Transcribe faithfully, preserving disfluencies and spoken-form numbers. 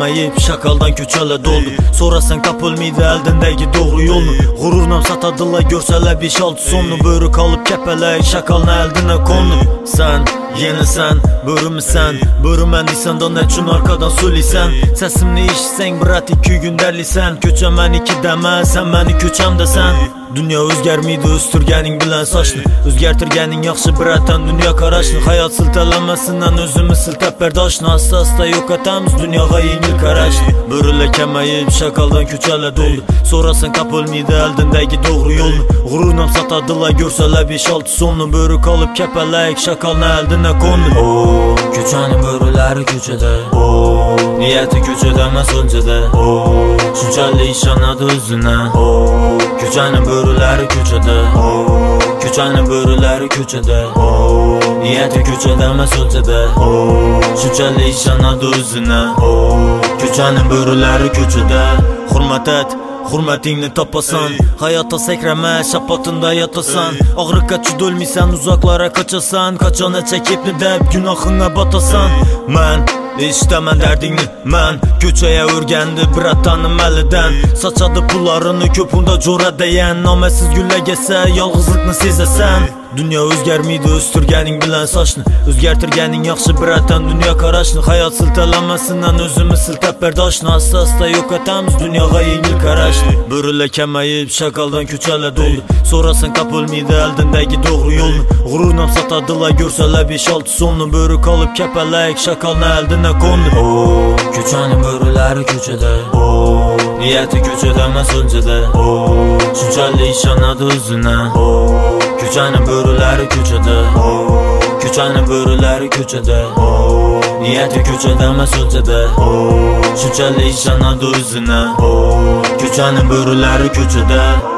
kemayip şakaldan köçələ doldu. Sorasan tapılmaydı əldindəki doğru yolunu. Gururla satadılar görsələr beş altı sonunu. Börük alıp kəpələk şakalına əldinə kondu. Sen yeni sen, börümü sen, börümən deysən da nə üçün arkadan söyləysən. Səsimni işsən, brat iki gün dərliysən. Köçəmən iki dəmə, sən məni köçəm dəsən. Dünya özgərmiydi östürgənin bilən saçlı. Özgərtirgənin yaxşı birətən dünya qaraşlı. Hayat siltələməsindən özümü siltəp bərdaşlı. Asla-asla yok etəmiz dünyağa yengil qaraşlı. Börülə kəməyib şakaldan köçələ doldu. Sorasan tapılmaydı əldindəki doğru yolunu. Gururla satadılar görsələr beş altı sonunu. Börük alıp kəpələk şakalına əldinə kondu. Oh, köçənin börüləri köçədə. Oh, niyyəti köçədəməz öncədə. Oh, şüncəli işanadı özünə. Oh, köçənin börüləri köçədə. Oh, köçənin börüləri köçədə. Oh, niyyəti köçədəməz öncədə. Oh, şüncəli işanadı özünə. Oh, köçənin börüləri köçədə. Hürmət et, hürmətinni tapasan. Hayata səkrəmə, şapatında yatasan. Ağrıqa çüdülmisen, uzaklara kaçasan. Kaçana çəkib nə dəb, günahına batasan. Mən İşte mən dərdini, mən köçəyə örgəndi bratanım əlidən. Saçadı pullarını köpündə cora dəyən. Naməsiz güllə gəsə, yalğızlıqını sezəsən. Dünya özgərmiydi östürgənin bilən saçlı. Özgərtirgənin yaxşı birətən dünya qaraşlı. Hayat siltələməsindən özümü siltəp bərdaşlı. Asla-asla yok etəmiz dünyağa yengil qaraşlı. Börülə kəməyib şakaldan köçələ doldu. Sorasan tapılmaydı əldindəki doğru yolunu. Gururla satadılar görsələr beş altı sonunu. Börük alıp kəpələk şakalına əldinə kondu. Oh, köçənin börüləri köçədə. Oh, niyyəti köçədəməz öncədə. Oh, şüncəli işanadı özünə. Oh, köçənin börüləri köçədə. Oh, köçənin börüləri köçədə. Oh, niyyəti köçədəməz öncədə. Oh, şüncəli işanadı özünə. Oh, köçənin börüləri köçədə.